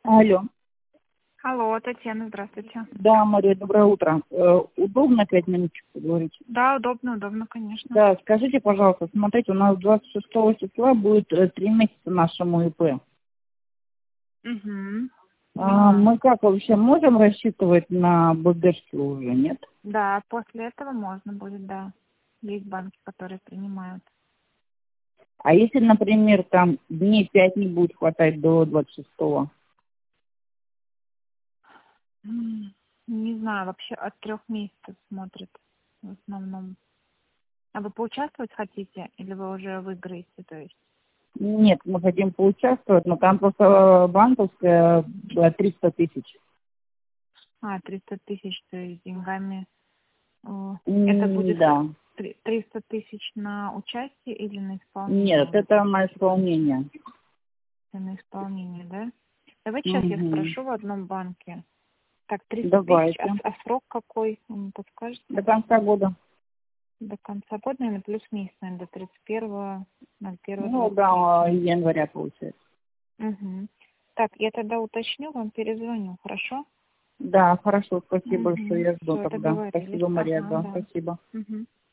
Алло. Алло, Татьяна, здравствуйте. Да, Мария, доброе утро. Удобно 5 минуточек поговорить? Да, удобно, конечно. Да, скажите, пожалуйста, смотрите, у нас 26 числа будет 3 месяца нашему ИП. Угу. Мы как вообще можем рассчитывать на БДшки уже, нет? Да, после этого можно будет, да. Есть банки, которые принимают. А если, например, там дней 5 не будет хватать до 26-го? Не знаю, вообще от 3 месяцев смотрят в основном. А вы поучаствовать хотите или вы уже выиграете, то есть? Нет, мы хотим поучаствовать, но там просто банковская 300 тысяч. 300 тысяч, то есть деньгами. Это будет Да. 300 тысяч на участие или на Нет, исполнение? это на исполнение. На исполнение, да? Давайте сейчас я Угу. спрошу в одном банке. Так, 300 тысяч, Давайте. а срок какой? Вы мне подскажете? До конца года. До конца года, наверное, плюс месяц, наверное, до 31.01.20. Ну да, января получается. Угу. Так, я тогда уточню, вам перезвоню, хорошо? Да, хорошо, спасибо Угу. большое, я жду Все, тогда. договорились. Спасибо, Мария, Ага, да, да. спасибо. Угу.